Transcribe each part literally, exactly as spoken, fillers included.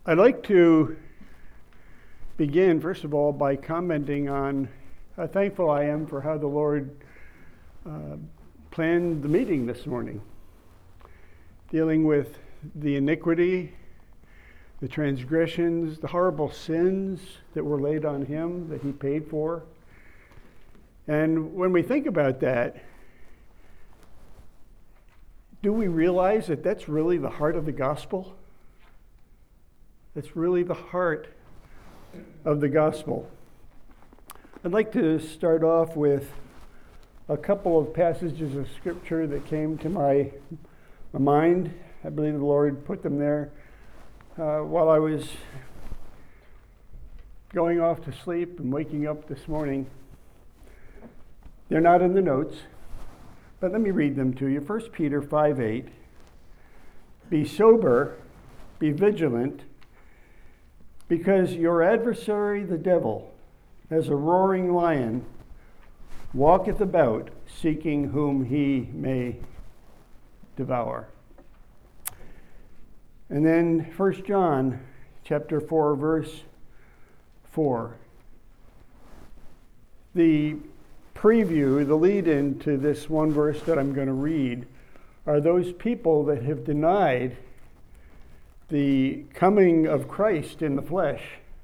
I'd like to begin, first of all, by commenting on how thankful I am for how the Lord uh, planned the meeting this morning, dealing with the iniquity, the transgressions, the horrible sins that were laid on him that he paid for. And when we think about that, do we realize that that's really the heart of the gospel? That's really the heart of the gospel. I'd like to start off with a couple of passages of scripture that came to my, my mind. I believe the Lord put them there uh, while I was going off to sleep and waking up this morning. They're not in the notes, but let me read them to you. First Peter five eight. Be sober, be vigilant, because your adversary, the devil, as a roaring lion, walketh about, seeking whom he may devour. And then First John chapter four, verse four. The preview, the lead-in to this one verse that I'm going to read, are those people that have denied the coming of Christ in the flesh.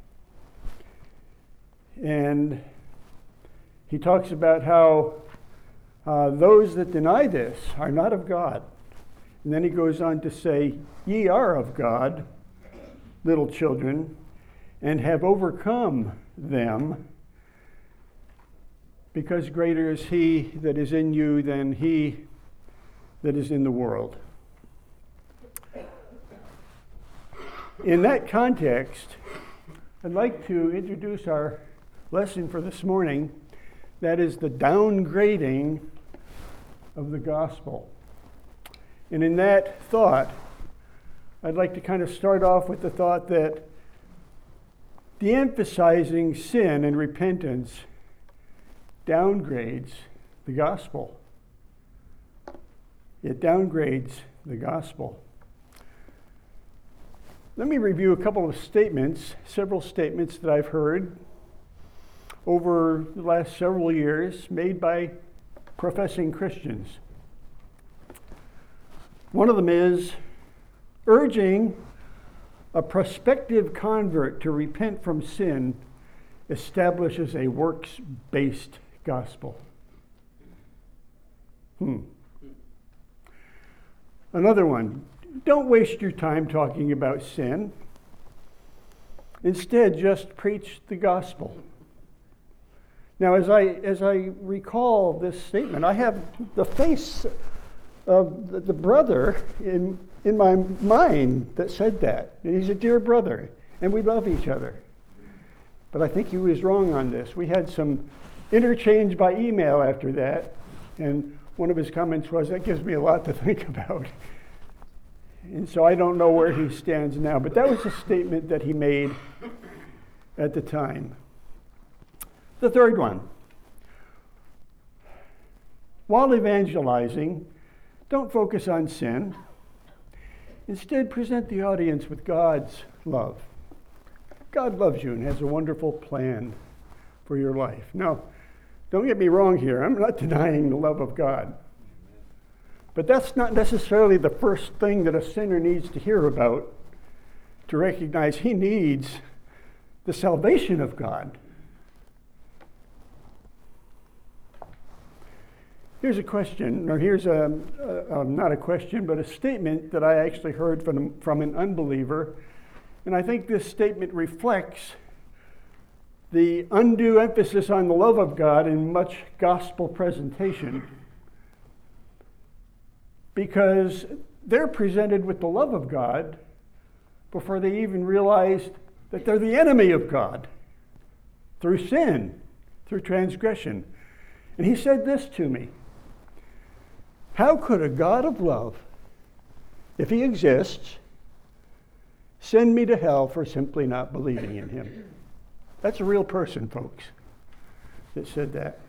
And he talks about how uh, those that deny this are not of God. And then he goes on to say, ye are of God, little children, and have overcome them, because greater is he that is in you than he that is in the world. In that context, I'd like to introduce our lesson for this morning. That is the downgrading of the gospel. And in that thought, I'd like to kind of start off with the thought that de-emphasizing sin and repentance downgrades the gospel. It downgrades the gospel. Let me review a couple of statements, several statements that I've heard over the last several years made by professing Christians. One of them is urging a prospective convert to repent from sin establishes a works-based gospel. Hmm. Another one. Don't waste your time talking about sin. Instead, just preach the gospel. Now, as I as I recall this statement, I have the face of the, the brother in in my mind that said that. And he's a dear brother, and we love each other. But I think he was wrong on this. We had some interchange by email after that, and one of his comments was, that gives me a lot to think about. And so I don't know where he stands now, but that was a statement that he made at the time. The third one. While evangelizing, don't focus on sin. Instead, present the audience with God's love. God loves you and has a wonderful plan for your life. Now, don't get me wrong here. I'm not denying the love of God. But that's not necessarily the first thing that a sinner needs to hear about to recognize he needs the salvation of God. Here's a question, or here's a, a, a not a question, but a statement that I actually heard from, from an unbeliever. And I think this statement reflects the undue emphasis on the love of God in much gospel presentation. Because they're presented with the love of God before they even realize that they're the enemy of God through sin, through transgression. And he said this to me. How could a God of love, if he exists, send me to hell for simply not believing in him? That's a real person, folks, that said that.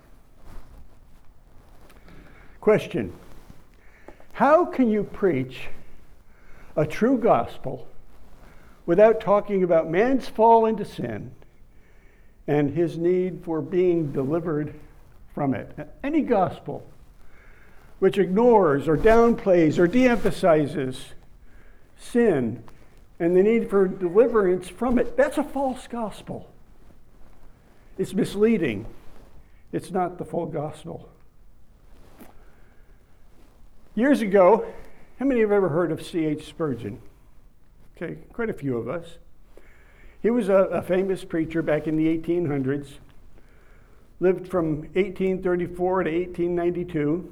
Question. How can you preach a true gospel without talking about man's fall into sin and his need for being delivered from it. Any gospel which ignores or downplays or de-emphasizes sin and the need for deliverance from it, that's a false gospel. It's misleading. It's not the full gospel. Years ago, how many have ever heard of C H Spurgeon? Okay, quite a few of us. He was a, a famous preacher back in the eighteen hundreds, lived from eighteen thirty-four to eighteen ninety-two,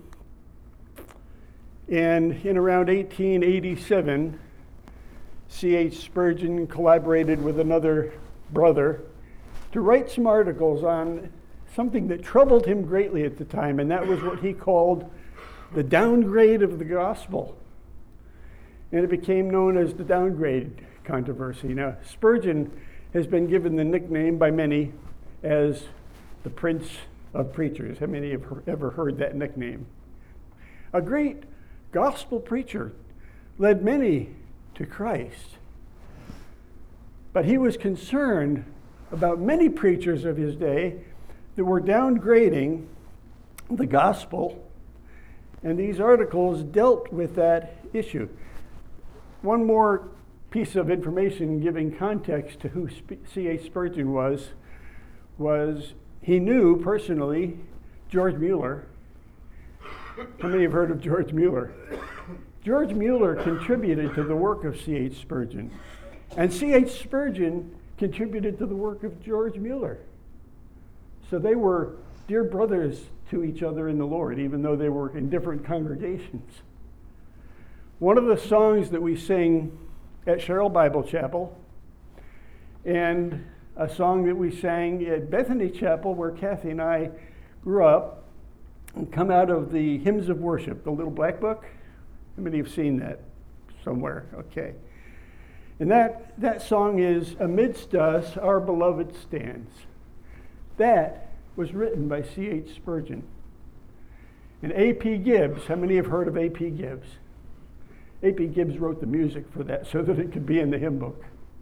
and in around eighteen eighty-seven, C H Spurgeon collaborated with another brother to write some articles on something that troubled him greatly at the time, and that was what he called the downgrade of the gospel. And it became known as the downgrade controversy. Now, Spurgeon has been given the nickname by many as the Prince of Preachers. How many have ever heard that nickname? A great gospel preacher, led many to Christ. But he was concerned about many preachers of his day that were downgrading the gospel, and these articles dealt with that issue. One more piece of information giving context to who C H Spurgeon was, was he knew personally George Mueller. How many have heard of George Mueller? George Mueller contributed to the work of C H Spurgeon, and C H Spurgeon contributed to the work of George Mueller. So they were dear brothers to each other in the Lord, even though they were in different congregations. One of the songs that we sing at Sherrill Bible Chapel, and a song that we sang at Bethany Chapel, where Kathy and I grew up, and come out of the Hymns of Worship, the little black book. How many have seen that somewhere? Okay. And that, that song is, "Amidst Us Our Beloved Stands." That was written by C H Spurgeon. And A P Gibbs, how many have heard of A P Gibbs? A P Gibbs wrote the music for that so that it could be in the hymn book.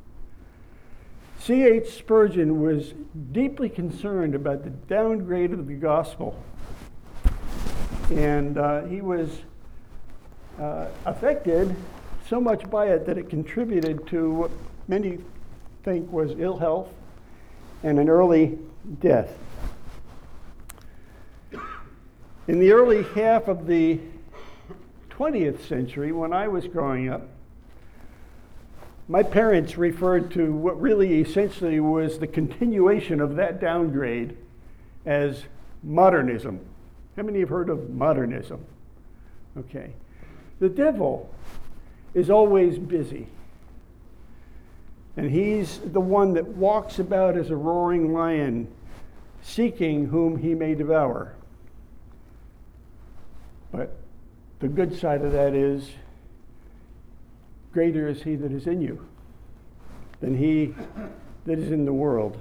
C H Spurgeon was deeply concerned about the downgrade of the gospel. And uh, he was uh, affected so much by it that it contributed to what many think was ill health and an early death. In the early half of the twentieth century, when I was growing up, my parents referred to what really essentially was the continuation of that downgrade as modernism. How many have heard of modernism? Okay. The devil is always busy. And he's the one that walks about as a roaring lion, seeking whom he may devour. But the good side of that is, greater is he that is in you than he that is in the world.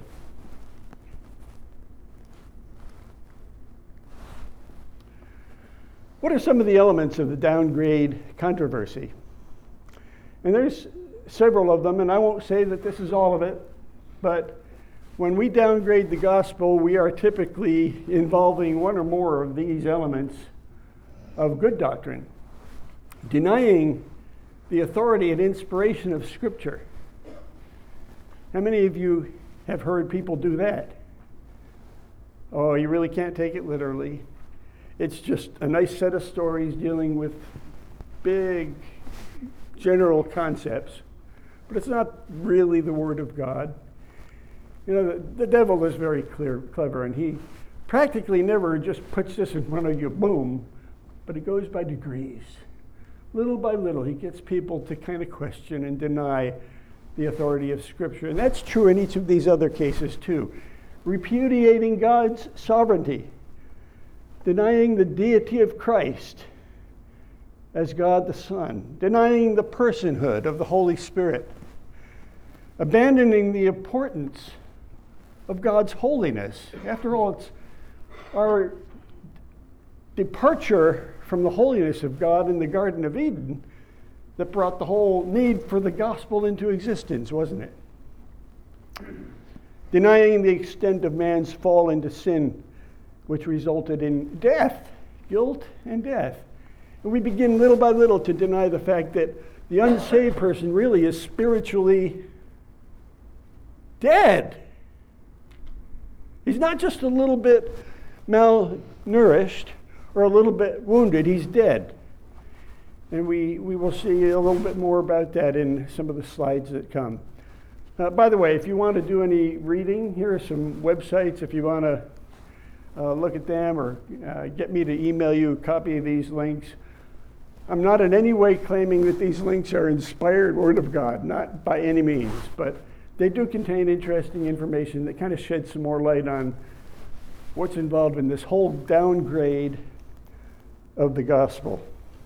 What are some of the elements of the downgrade controversy? And there's several of them, and I won't say that this is all of it, but when we downgrade the gospel, we are typically involving one or more of these elements of good doctrine, denying the authority and inspiration of Scripture. How many of you have heard people do that? Oh, you really can't take it literally. It's just a nice set of stories dealing with big general concepts, but it's not really the Word of God. You know, the, the devil is very clear, clever, and he practically never just puts this in front of you, boom, but it goes by degrees. Little by little, he gets people to kind of question and deny the authority of Scripture. And that's true in each of these other cases, too. Repudiating God's sovereignty, denying the deity of Christ as God the Son, denying the personhood of the Holy Spirit, abandoning the importance of God's holiness. After all, it's our departure from the holiness of God in the Garden of Eden that brought the whole need for the gospel into existence, wasn't it? Denying the extent of man's fall into sin, which resulted in death, guilt and death. And we begin little by little to deny the fact that the unsaved person really is spiritually dead. He's not just a little bit malnourished or a little bit wounded, he's dead. And we, we will see a little bit more about that in some of the slides that come. Uh, by the way, if you want to do any reading, here are some websites if you want to uh, look at them or uh, get me to email you a copy of these links. I'm not in any way claiming that these links are inspired Word of God, not by any means, but they do contain interesting information that kind of sheds some more light on what's involved in this whole downgrade of the gospel.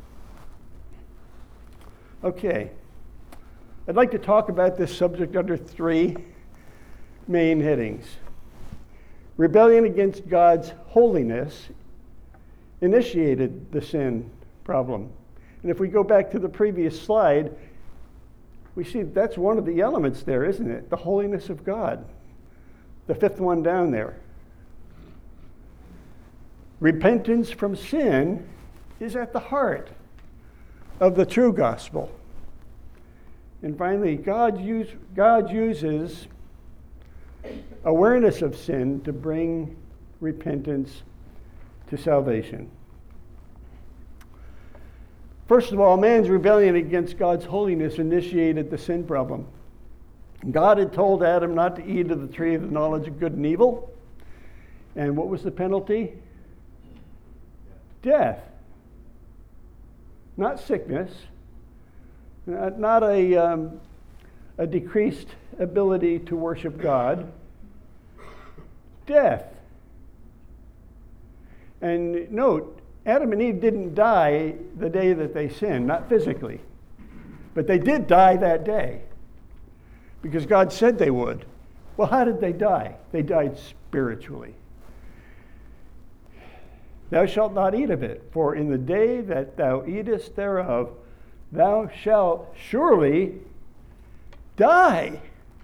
Okay, I'd like to talk about this subject under three main headings. Rebellion against God's holiness initiated the sin problem. And if we go back to the previous slide, we see that's one of the elements there, isn't it? The holiness of God. The fifth one down there. Repentance from sin is at the heart of the true gospel. And finally, God, use, God uses awareness of sin to bring repentance to salvation. First of all, man's rebellion against God's holiness initiated the sin problem. God had told Adam not to eat of the tree of the knowledge of good and evil. And what was the penalty? Death. Not sickness. Not, not a, um, a decreased ability to worship God. Death. And note, Adam and Eve didn't die the day that they sinned, not physically. But they did die that day because God said they would. Well, how did they die? They died spiritually. Thou shalt not eat of it, for in the day that thou eatest thereof, thou shalt surely die.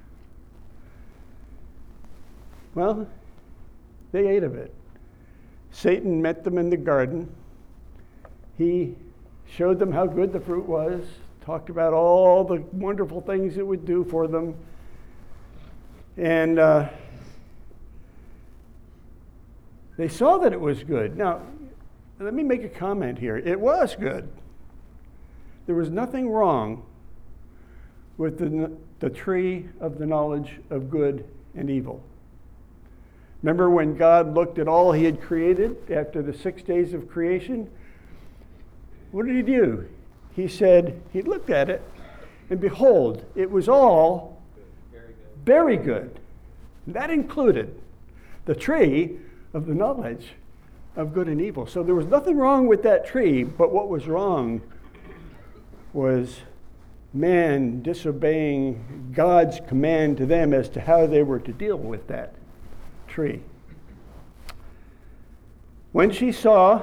Well, they ate of it. Satan met them in the garden. He showed them how good the fruit was, talked about all the wonderful things it would do for them. And uh, they saw that it was good. Now, let me make a comment here. It was good. There was nothing wrong with the, the tree of the knowledge of good and evil. Remember when God looked at all he had created after the six days of creation? What did he do? He said, he looked at it, and behold, it was all very good. Very good. That included the tree of the knowledge of good and evil. So there was nothing wrong with that tree, but what was wrong was man disobeying God's command to them as to how they were to deal with that tree. When she saw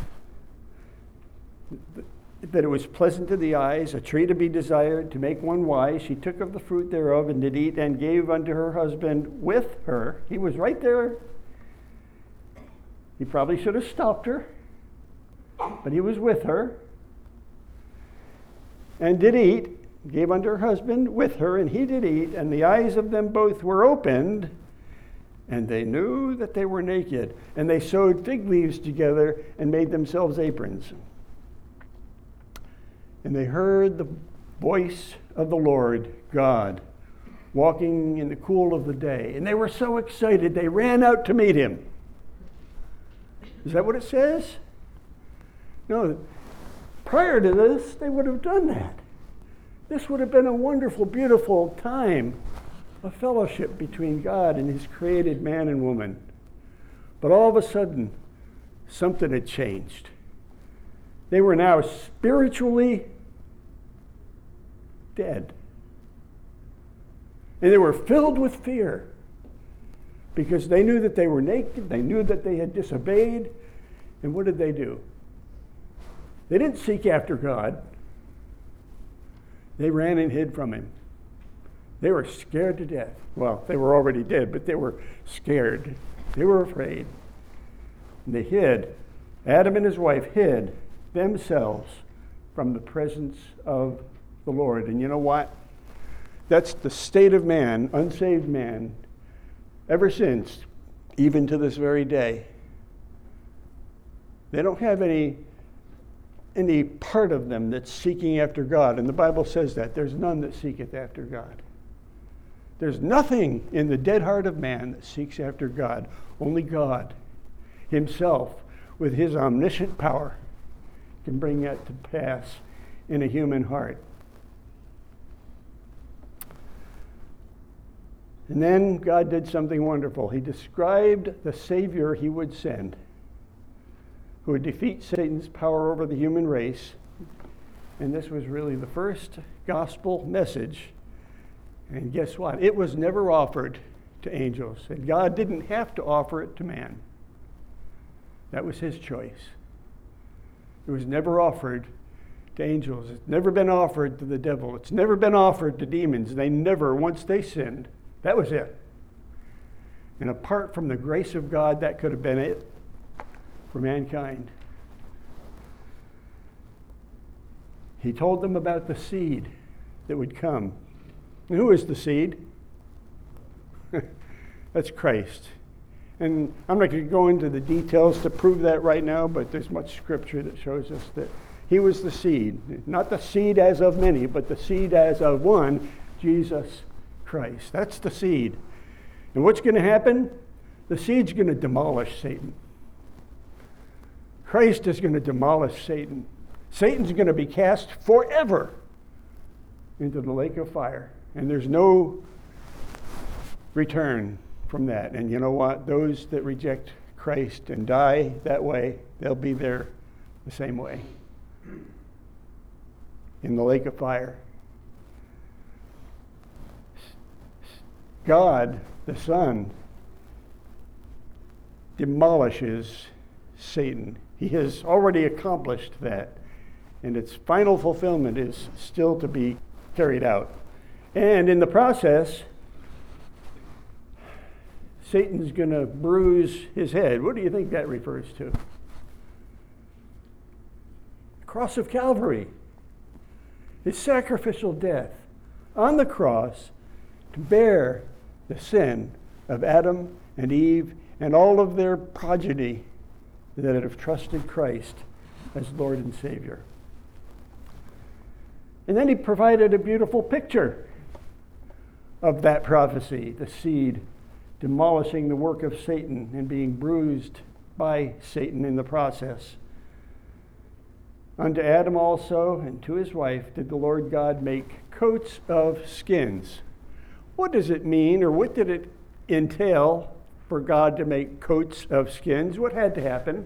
that it was pleasant to the eyes, a tree to be desired, to make one wise, she took of the fruit thereof and did eat, and gave unto her husband with her. He was right there. He probably should have stopped her, but he was with her. And did eat, gave unto her husband with her, and he did eat, and the eyes of them both were opened, and they knew that they were naked. And they sewed fig leaves together and made themselves aprons. And they heard the voice of the Lord God walking in the cool of the day. And they were so excited, they ran out to meet him. Is that what it says? No. Prior to this, they would have done that. This would have been a wonderful, beautiful time of fellowship between God and his created man and woman. But all of a sudden, something had changed. They were now spiritually dead. And they were filled with fear because they knew that they were naked, they knew that they had disobeyed, and what did they do? They didn't seek after God. They ran and hid from him. They were scared to death. Well, they were already dead, but they were scared. They were afraid. And they hid. Adam and his wife hid themselves from the presence of the Lord. And you know what? That's the state of man, unsaved man, ever since, even to this very day. They don't have any, any part of them that's seeking after God. And the Bible says that. There's none that seeketh after God. There's nothing in the dead heart of man that seeks after God. Only God himself, with his omniscient power, can bring that to pass in a human heart. And then God did something wonderful. He described the Savior he would send, who would defeat Satan's power over the human race. And this was really the first gospel message. And guess what? It was never offered to angels. And God didn't have to offer it to man. That was his choice. It was never offered to angels. It's never been offered to the devil. It's never been offered to demons. They never, once they sinned, that was it. And apart from the grace of God, that could have been it for mankind. He told them about the seed that would come. And who is the seed? That's Christ. And I'm not going to go into the details to prove that right now, but there's much scripture that shows us that he was the seed. Not the seed as of many, but the seed as of one, Jesus Christ. That's the seed. And what's going to happen? The seed's going to demolish Satan. Christ is going to demolish Satan. Satan's going to be cast forever into the lake of fire. And there's no return from that. And you know what? Those that reject Christ and die that way, they'll be there the same way. In the lake of fire. God, the Son, demolishes Satan. He has already accomplished that. And its final fulfillment is still to be carried out. And in the process, Satan's going to bruise his head. What do you think that refers to? The cross of Calvary. His sacrificial death on the cross to bear the sin of Adam and Eve and all of their progeny that have trusted Christ as Lord and Savior. And then he provided a beautiful picture of that prophecy, the seed demolishing the work of Satan and being bruised by Satan in the process. Unto Adam also and to his wife did the Lord God make coats of skins. What does it mean, or what did it entail for God to make coats of skins? What had to happen?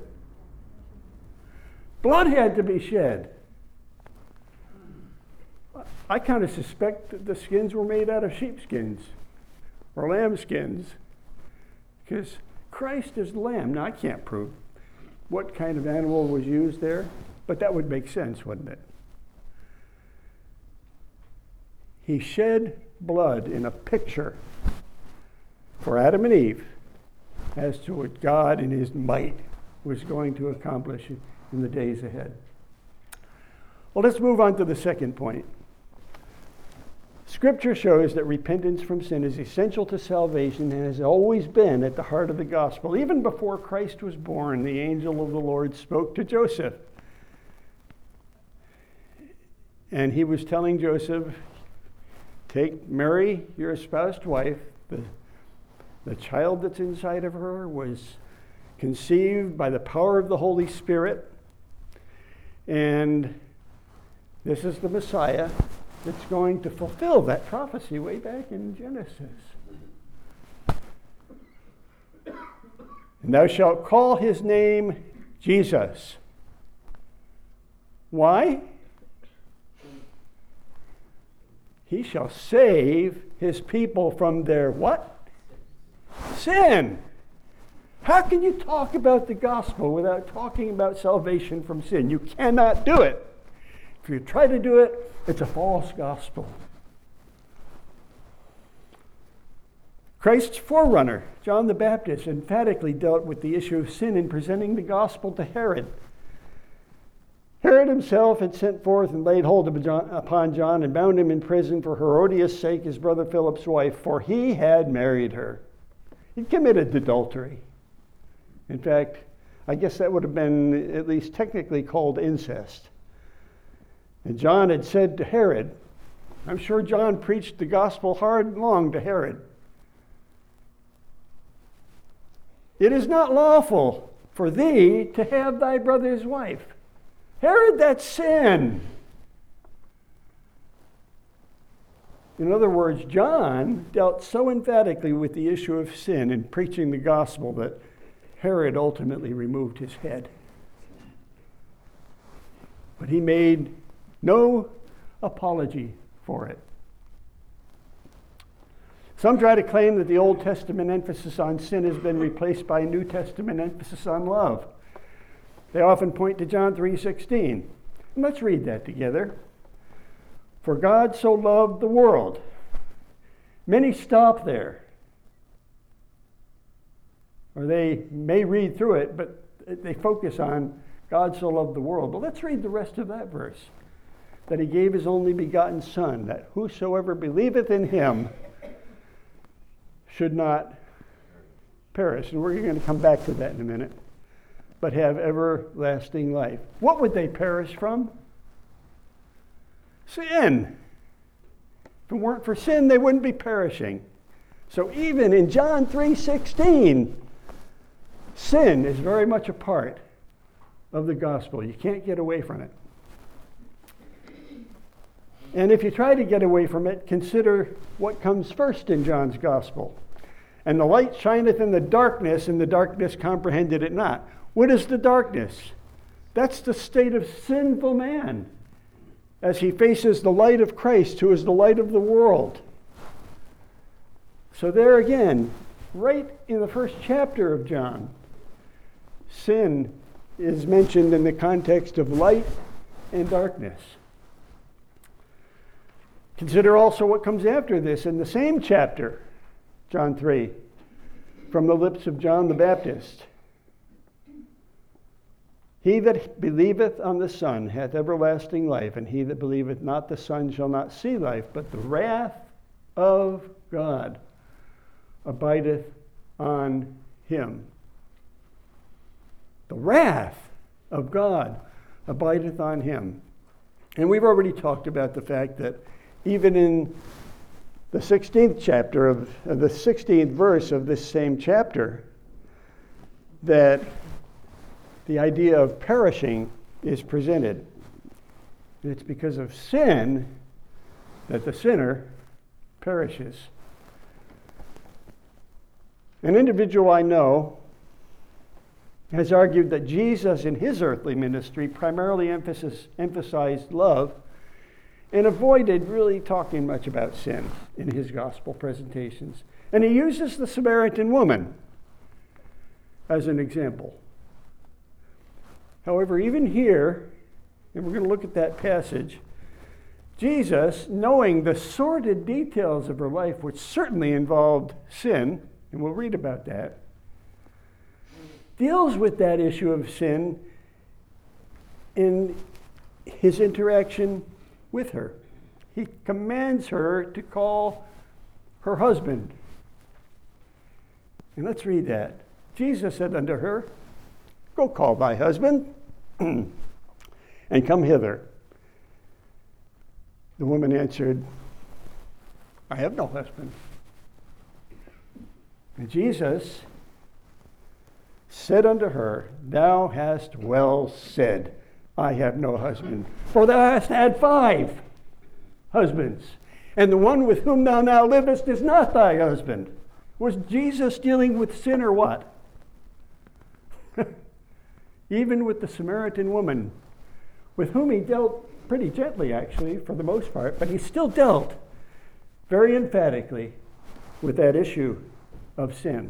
Blood had to be shed. I kind of suspect that the skins were made out of sheepskins or lambskins, because Christ is the lamb. Now, I can't prove what kind of animal was used there, but that would make sense, wouldn't it? He shed blood in a picture for Adam and Eve as to what God in his might was going to accomplish in the days ahead. Well, let's move on to the second point. Scripture shows that repentance from sin is essential to salvation and has always been at the heart of the gospel. Even before Christ was born, the angel of the Lord spoke to Joseph. And he was telling Joseph, take Mary, your espoused wife. The, the child that's inside of her was conceived by the power of the Holy Spirit. And this is the Messiah that's going to fulfill that prophecy way back in Genesis. And thou shalt call his name Jesus. Why? He shall save his people from their what? Sin. How can you talk about the gospel without talking about salvation from sin? You cannot do it. If you try to do it, it's a false gospel. Christ's forerunner, John the Baptist, emphatically dealt with the issue of sin in presenting the gospel to Herod. Herod himself had sent forth and laid hold of John, upon John and bound him in prison for Herodias' sake, his brother Philip's wife, for he had married her. He committed adultery. In fact, I guess that would have been at least technically called incest. And John had said to Herod, I'm sure John preached the gospel hard and long to Herod. It is not lawful for thee to have thy brother's wife. Herod, that's sin. In other words, John dealt so emphatically with the issue of sin in preaching the gospel that Herod ultimately removed his head. But he made no apology for it. Some try to claim that the Old Testament emphasis on sin has been replaced by a New Testament emphasis on love. They often point to John three sixteen. And let's read that together. For God so loved the world. Many stop there. Or they may read through it, but they focus on God so loved the world. But let's read the rest of that verse. That he gave his only begotten Son, that whosoever believeth in him should not perish. And we're going to come back to that in a minute. But have everlasting life. What would they perish from? Sin. If it weren't for sin, they wouldn't be perishing. So even in John three sixteen, sin is very much a part of the gospel. You can't get away from it. And if you try to get away from it, consider what comes first in John's gospel. And the light shineth in the darkness, and the darkness comprehended it not. What is the darkness? That's the state of sinful man as he faces the light of Christ, who is the light of the world. So there again, right in the first chapter of John, sin is mentioned in the context of light and darkness. Consider also what comes after this in the same chapter, John three, from the lips of John the Baptist. He that believeth on the Son hath everlasting life, and he that believeth not the Son shall not see life, but the wrath of God abideth on him. The wrath of God abideth on him. And we've already talked about the fact that even in the sixteenth chapter of, of the sixteenth verse of this same chapter, that the idea of perishing is presented. And it's because of sin that the sinner perishes. An individual I know has argued that Jesus in his earthly ministry primarily emphasis, emphasized love and avoided really talking much about sin in his gospel presentations. And he uses the Samaritan woman as an example. However, even here, and we're going to look at that passage, Jesus, knowing the sordid details of her life, which certainly involved sin, and we'll read about that, deals with that issue of sin in his interaction with her. He commands her to call her husband. And let's read that. Jesus said unto her, Go call thy husband, and come hither. The woman answered, I have no husband. And Jesus said unto her, Thou hast well said, I have no husband. For thou hast had five husbands, and the one with whom thou now livest is not thy husband. Was Jesus dealing with sin or what? Even with the Samaritan woman, with whom he dealt pretty gently, actually, for the most part, but he still dealt very emphatically with that issue of sin.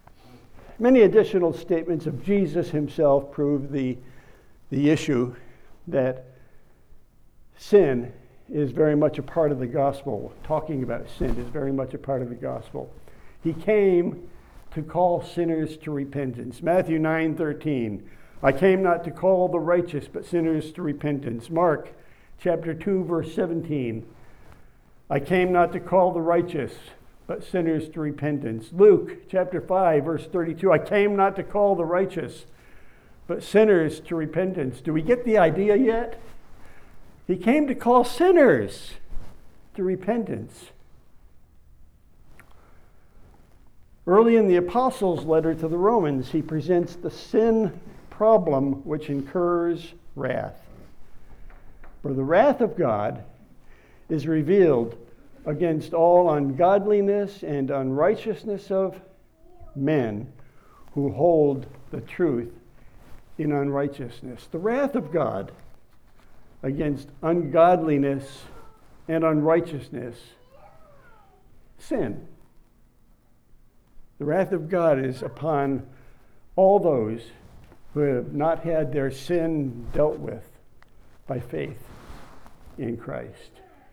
Many additional statements of Jesus himself prove the, the issue that sin is very much a part of the gospel. Talking about sin is very much a part of the gospel. He came to call sinners to repentance. Matthew nine thirteen. I came not to call the righteous, but sinners to repentance. Mark chapter two, verse seventeen. I came not to call the righteous, but sinners to repentance. Luke chapter five, verse thirty-two. I came not to call the righteous, but sinners to repentance. Do we get the idea yet? He came to call sinners to repentance. Early in the Apostles' letter to the Romans, he presents the sin problem which incurs wrath. For the wrath of God is revealed against all ungodliness and unrighteousness of men who hold the truth in unrighteousness. The wrath of God against ungodliness and unrighteousness, sin. The wrath of God is upon all those who have not had their sin dealt with by faith in Christ.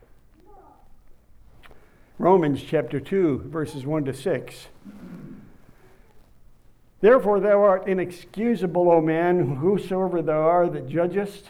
Romans chapter two, verses one to six. Therefore thou art inexcusable, O man, whosoever thou art that judgest.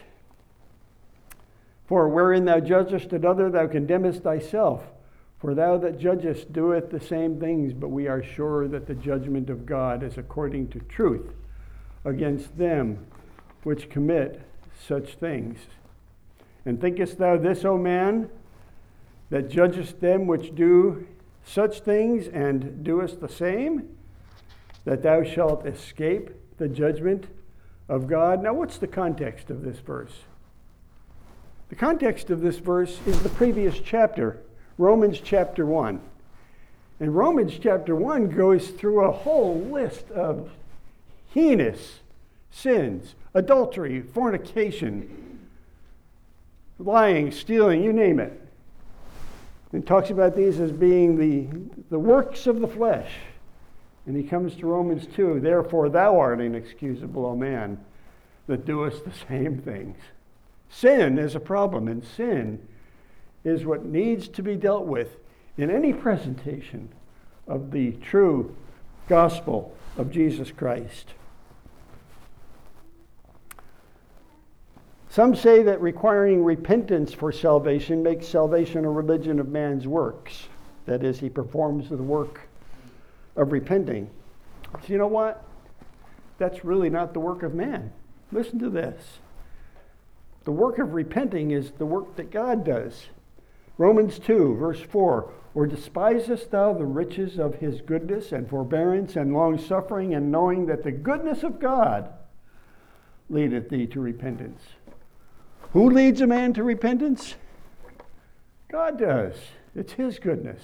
For wherein thou judgest another, thou condemnest thyself. For thou that judgest doeth the same things, but we are sure that the judgment of God is according to truth against them which commit such things. And thinkest thou this, O man, that judgest them which do such things, and doest the same, that thou shalt escape the judgment of God? Now, what's the context of this verse? The context of this verse is the previous chapter, Romans chapter one. And Romans chapter one goes through a whole list of heinous sins: adultery, fornication, lying, stealing, you name it. It talks about these as being the, the works of the flesh. And he comes to Romans two, therefore thou art inexcusable, O man, that doest the same things. Sin is a problem, and sin is what needs to be dealt with in any presentation of the true gospel of Jesus Christ. Some say that requiring repentance for salvation makes salvation a religion of man's works. That is, he performs the work of repenting. So you know what? That's really not the work of man. Listen to this. The work of repenting is the work that God does. Romans two, verse four. Or despisest thou the riches of his goodness and forbearance and long-suffering, and knowing that the goodness of God leadeth thee to repentance? Who leads a man to repentance? God does. It's his goodness.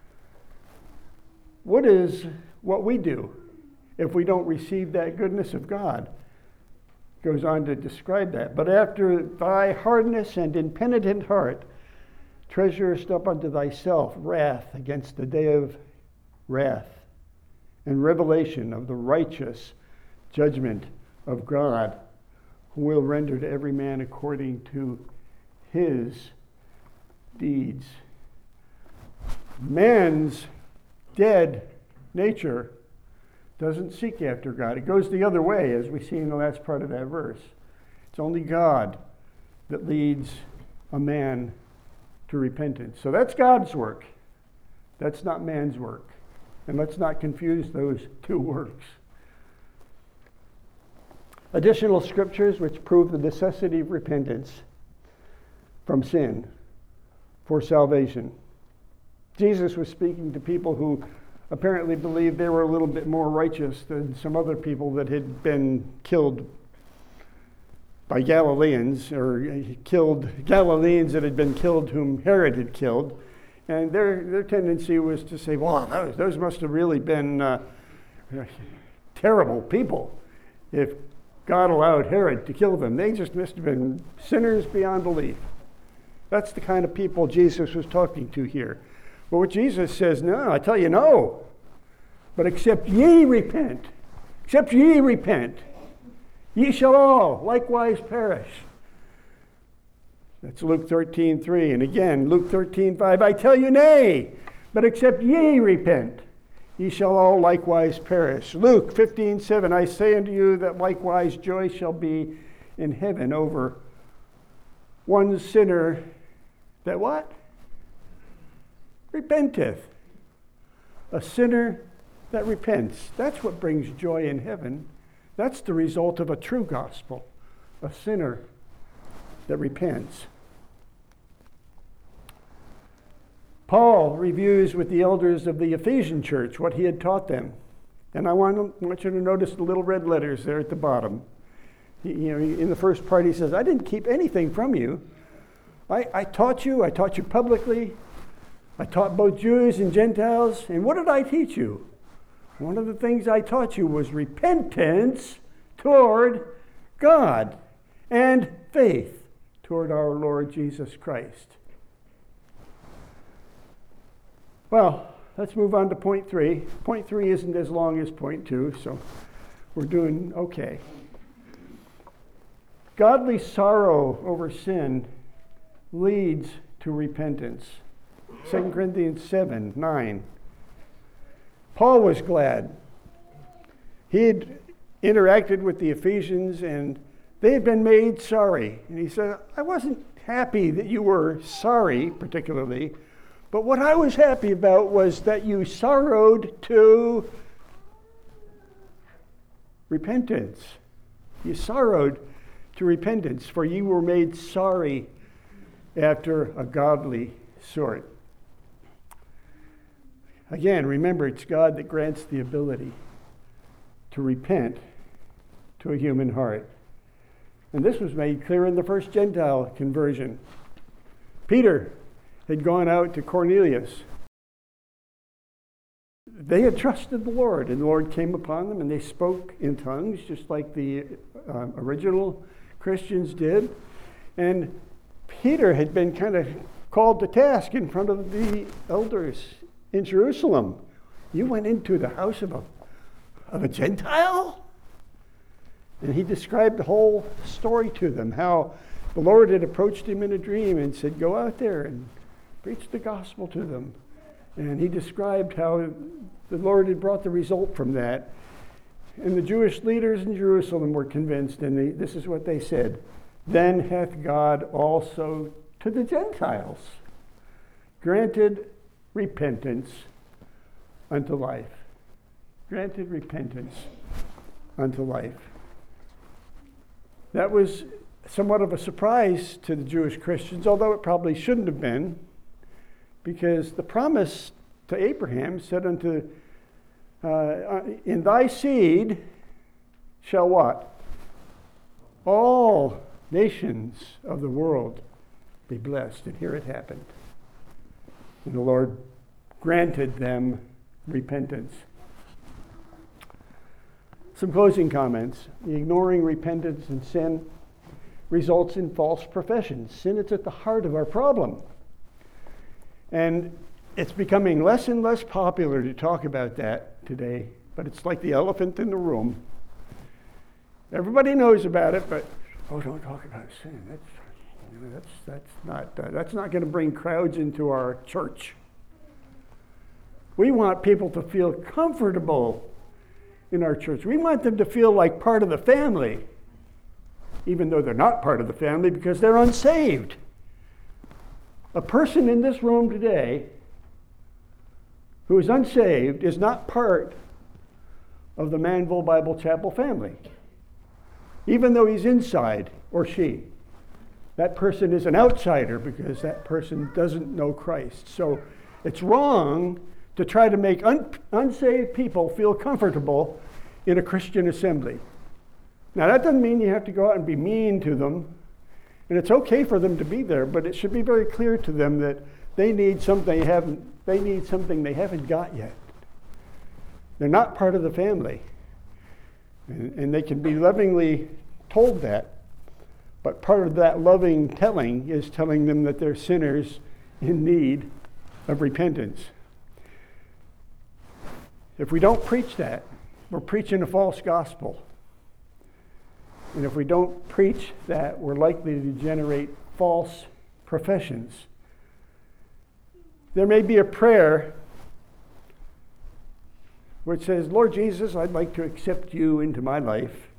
What is what we do if we don't receive that goodness of God? Goes on to describe that. But after thy hardness and impenitent heart treasurest up unto thyself wrath against the day of wrath and revelation of the righteous judgment of God, who will render to every man according to his deeds. Man's dead nature doesn't seek after God. It goes the other way, as we see in the last part of that verse. It's only God that leads a man to repentance. So that's God's work. That's not man's work. And let's not confuse those two works. Additional scriptures which prove the necessity of repentance from sin for salvation. Jesus was speaking to people who apparently believed they were a little bit more righteous than some other people that had been killed by Galileans, or killed Galileans that had been killed whom Herod had killed. And their their tendency was to say, well, those, those must have really been uh, terrible people if God allowed Herod to kill them. They just must have been sinners beyond belief. That's the kind of people Jesus was talking to here. But what Jesus says, no, I tell you no. But except ye repent, except ye repent, ye shall all likewise perish. That's Luke thirteen three. And again, Luke thirteen five, I tell you nay, but except ye repent, ye shall all likewise perish. Luke fifteen seven, I say unto you that likewise joy shall be in heaven over one sinner that what? Repenteth. A sinner that repents. That's what brings joy in heaven. That's the result of a true gospel. A sinner that repents. Paul reviews with the elders of the Ephesian church what he had taught them. And I want, want you to notice the little red letters there at the bottom. He, you know, in the first part he says, I didn't keep anything from you. I, I taught you, I taught you publicly. I taught both Jews and Gentiles. And what did I teach you? One of the things I taught you was repentance toward God and faith toward our Lord Jesus Christ. Well, let's move on to point three. Point three isn't as long as point two, so we're doing okay. Godly sorrow over sin leads to repentance. Second Corinthians seven nine. Paul was glad. He had interacted with the Ephesians and they had been made sorry. And he said, I wasn't happy that you were sorry, particularly, but what I was happy about was that you sorrowed to repentance. You sorrowed to repentance, for you were made sorry after a godly sort. Again, remember, it's God that grants the ability to repent to a human heart. And this was made clear in the first Gentile conversion. Peter had gone out to Cornelius. They had trusted the Lord, and the Lord came upon them, and they spoke in tongues, just like the uh, original Christians did. And Peter had been kind of called to task in front of the elders in Jerusalem. You went into the house of a, of a Gentile? And he described the whole story to them, how the Lord had approached him in a dream and said, go out there and preach the gospel to them. And he described how the Lord had brought the result from that. And the Jewish leaders in Jerusalem were convinced, and they, this is what they said, then hath God also to the Gentiles granted repentance unto life. Granted repentance unto life. That was somewhat of a surprise to the Jewish Christians, although it probably shouldn't have been, because the promise to Abraham said unto, uh, in thy seed shall what? All nations of the world be blessed. And here it happened. And the Lord granted them repentance. Some closing comments. The ignoring repentance and sin results in false professions. Sin is at the heart of our problem. And it's becoming less and less popular to talk about that today, but it's like the elephant in the room. Everybody knows about it, but oh, don't talk about sin. That's, you know, that's, that's not, uh, that's not going to bring crowds into our church. We want people to feel comfortable in our church. We want them to feel like part of the family, even though they're not part of the family because they're unsaved. A person in this room today who is unsaved is not part of the Manville Bible Chapel family, even though he's inside, or she. That person is an outsider because that person doesn't know Christ. So it's wrong to try to make un- unsaved people feel comfortable in a Christian assembly. Now, that doesn't mean you have to go out and be mean to them. And it's okay for them to be there, but it should be very clear to them that they need something they haven't, they need something they haven't got yet. They're not part of the family. And, and they can be lovingly told that. But part of that loving telling is telling them that they're sinners in need of repentance. If we don't preach that, we're preaching a false gospel. And if we don't preach that, we're likely to generate false professions. There may be a prayer which says, Lord Jesus, I'd like to accept you into my life,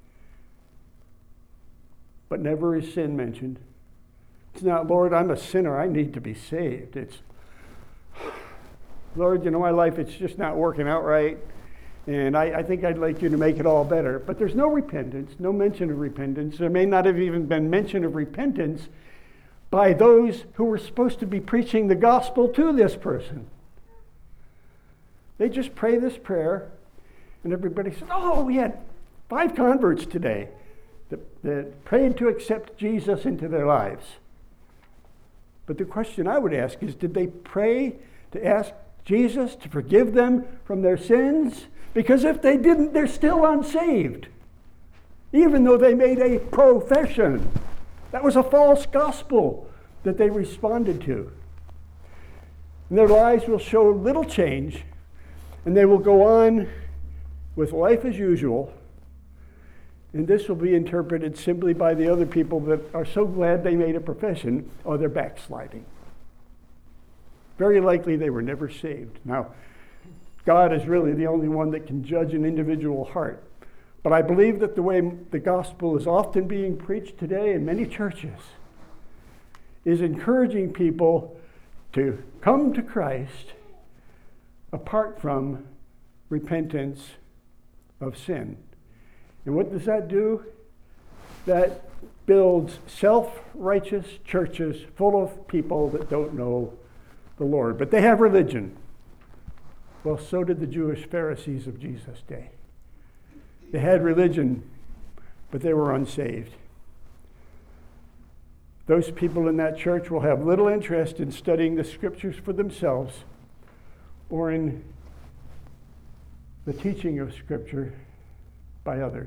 but never is sin mentioned. It's not, Lord, I'm a sinner, I need to be saved. It's, Lord, you know, my life, it's just not working out right, and I, I think I'd like you to make it all better. But there's no repentance, no mention of repentance. There may not have even been mention of repentance by those who were supposed to be preaching the gospel to this person. They just pray this prayer, and everybody says, oh, we had five converts today that, that prayed to accept Jesus into their lives. But the question I would ask is, did they pray to ask Jesus to forgive them from their sins? Because if they didn't, they're still unsaved, even though they made a profession. That was a false gospel that they responded to. And their lives will show little change, and they will go on with life as usual. And this will be interpreted simply by the other people that are so glad they made a profession, or they're backsliding. Very likely they were never saved. Now, God is really the only one that can judge an individual heart. But I believe that the way the gospel is often being preached today in many churches is encouraging people to come to Christ apart from repentance of sin. And what does that do? That builds self-righteous churches full of people that don't know the Lord. But they have religion. Well, so did the Jewish Pharisees of Jesus' day. They had religion, but they were unsaved. Those people in that church will have little interest in studying the scriptures for themselves or in the teaching of Scripture by others.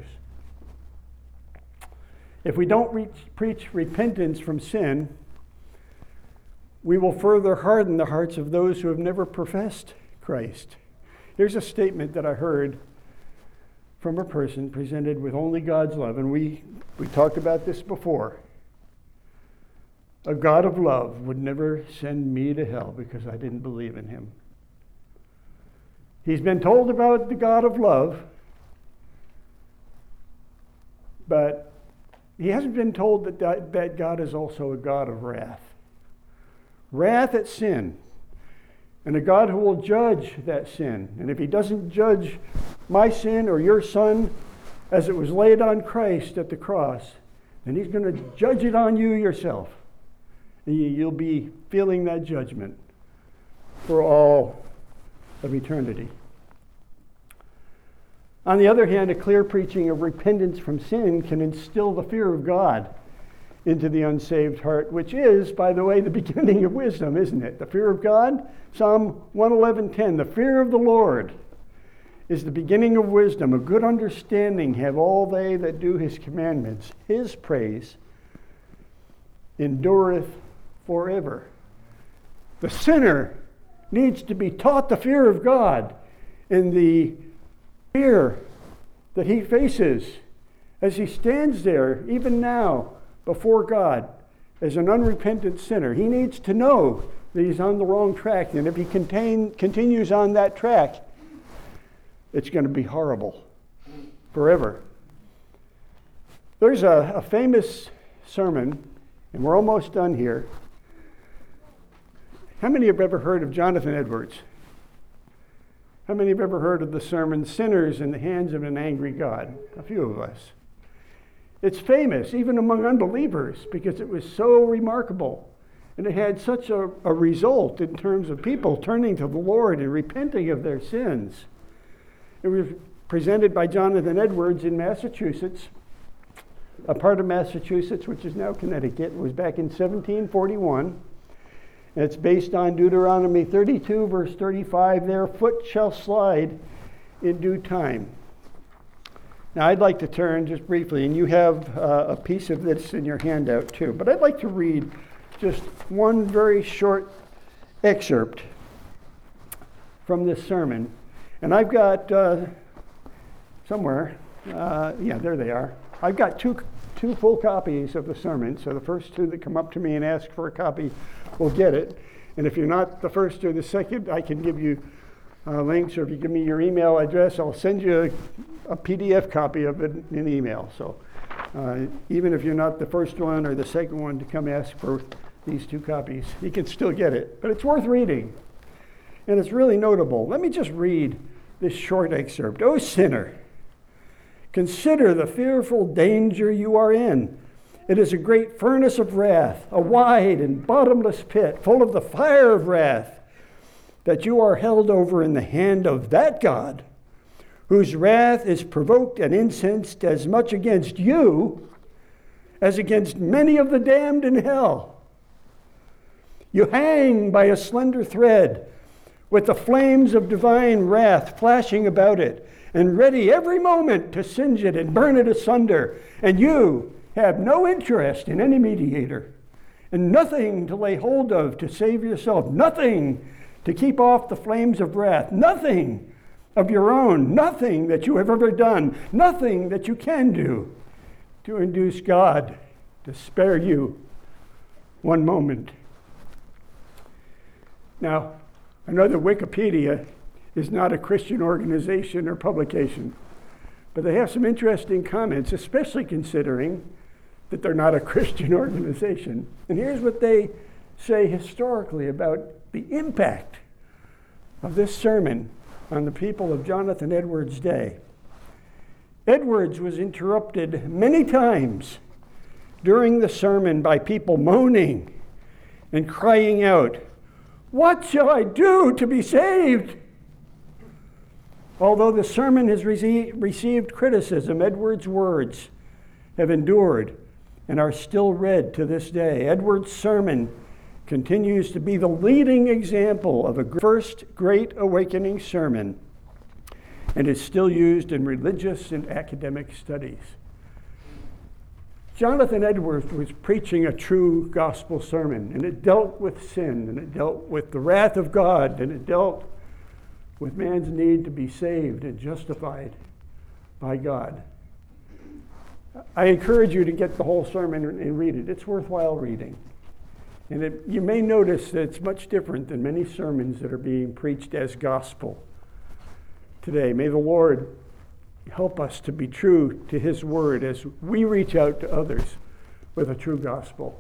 If we don't reach, preach repentance from sin, we will further harden the hearts of those who have never professed Christ. Here's a statement that I heard from a person presented with only God's love, and we, we talked about this before. A God of love would never send me to hell because I didn't believe in him. He's been told about the God of love, but he hasn't been told that, that that God is also a God of wrath. Wrath at sin. And a God who will judge that sin. And if he doesn't judge my sin or your son as it was laid on Christ at the cross, then he's going to judge it on you yourself. And you'll be feeling that judgment for all of eternity. On the other hand, a clear preaching of repentance from sin can instill the fear of God into the unsaved heart, which is, by the way, the beginning of wisdom, isn't it? The fear of God, Psalm one eleven ten, the fear of the Lord is the beginning of wisdom. A good understanding have all they that do his commandments. His praise endureth forever. The sinner needs to be taught the fear of God and the fear that he faces as he stands there, even now, before God as an unrepentant sinner. He needs to know that he's on the wrong track, and if he contain, continues on that track, it's going to be horrible forever. There's a, a famous sermon, and we're almost done here. How many have ever heard of Jonathan Edwards? How many have ever heard of the sermon, Sinners in the Hands of an Angry God? A few of us. It's famous, even among unbelievers, because it was so remarkable. And it had such a, a result in terms of people turning to the Lord and repenting of their sins. It was presented by Jonathan Edwards in Massachusetts, a part of Massachusetts, which is now Connecticut. It was back in seventeen forty-one. And it's based on Deuteronomy thirty-two, verse thirty-five. Their foot shall slide in due time. Now, I'd like to turn just briefly, and you have uh, a piece of this in your handout too, but I'd like to read just one very short excerpt from this sermon. And I've got uh, somewhere, uh, yeah, there they are. I've got two two full copies of the sermon. So the first two that come up to me and ask for a copy will get it. And if you're not the first or the second, I can give you uh, links, or if you give me your email address, I'll send you a, a P D F copy of it in email. So uh, even if you're not the first one or the second one to come ask for these two copies, you can still get it. But it's worth reading, and it's really notable. Let me just read this short excerpt. "O sinner, consider the fearful danger you are in. It is a great furnace of wrath, a wide and bottomless pit, full of the fire of wrath, that you are held over in the hand of that God, whose wrath is provoked and incensed as much against you as against many of the damned in hell. You hang by a slender thread, with the flames of divine wrath flashing about it, and ready every moment to singe it and burn it asunder. And you have no interest in any mediator, and nothing to lay hold of to save yourself, nothing to keep off the flames of wrath, nothing of your own, nothing that you have ever done, nothing that you can do to induce God to spare you one moment." Now, I know that Wikipedia is not a Christian organization or publication, but they have some interesting comments, especially considering that they're not a Christian organization. And here's what they say historically about the impact of this sermon on the people of Jonathan Edwards' day. Edwards was interrupted many times during the sermon by people moaning and crying out, "What shall I do to be saved?" Although the sermon has rece- received criticism, Edwards' words have endured and are still read to this day. Edwards' sermon continues to be the leading example of a first Great Awakening sermon and is still used in religious and academic studies. Jonathan Edwards was preaching a true gospel sermon, and it dealt with sin, and it dealt with the wrath of God, and it dealt with man's need to be saved and justified by God. I encourage you to get the whole sermon and read it. It's worthwhile reading. And it, you may notice that it's much different than many sermons that are being preached as gospel today. May the Lord help us to be true to his word as we reach out to others with a true gospel.